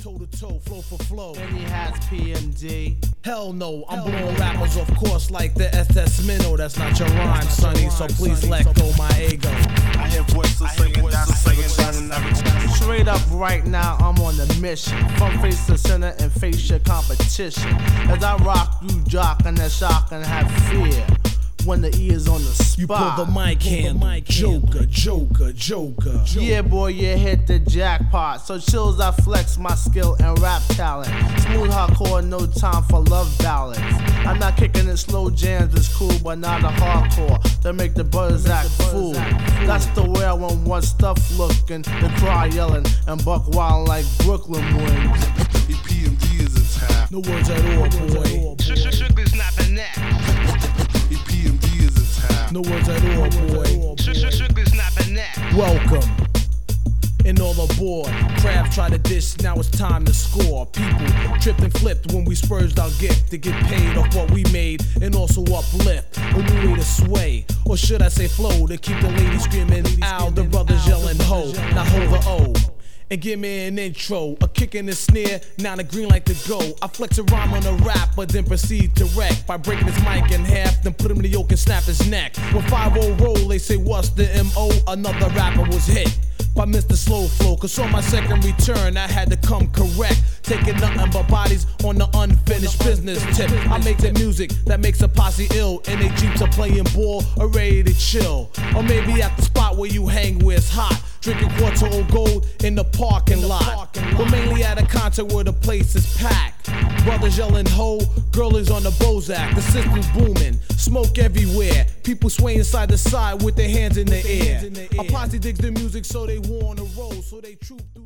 toe to toe, flow for flow. And he has PMD. Hell no, I'm blowing rappers off course like the SS Minnow. That's not your rhyme, sonny, so please let go my ego. I hear voices singing down the Straight up right now, I'm on a mission. From face to center and face your competition. As I rock, you jock and that shock and have fear. When the E is on the spot. You pull the mic handle, Joker. Yeah, boy, you hit the jackpot. So chill as I flex my skill and rap talent. Smooth hardcore, no time for love ballads. I'm not kicking in slow jams, it's cool, but not a hardcore. That make the brothers act fool. That's the way I want one stuff looking, the crowd yelling, and buck wild like Brooklyn wings. EPMD is a tap. No words at all, boy. Strictly snapping neck. EPMD is a tap. No words at all, boy. Strictly snapping neck. Welcome. And all aboard. Crabs try to dish, now it's time to score. People tripped and flipped when we spurged our gift to get paid off what we made and also uplift. A new way to sway, or should I say flow, to keep the ladies screaming ow, the brothers yelling ho. Now hold the O. And give me an intro, a kick and a snare, now the green light to go. I flex a rhyme on a rap, but then proceed to wreck by breaking his mic in half, then put him in the yoke and snap his neck. When 5-0 roll, they say what's the M.O.? Another rapper was hit by Mr. Slow Flow, cause on my second return I had to come correct, taking nothing but bodies on the unfinished business tip. I make the music that makes a posse ill, and they jeeps are playing ball or ready to chill. Or maybe at the spot where you hang where it's hot, drinking quarter old gold in the parking lot. But mainly at a concert where the place is packed. Brothers yelling ho, girl is on the Bozak, the system's booming, smoke everywhere, people swaying side to side with their hands in the air. A posse digs the music so they war on the road, so they troop through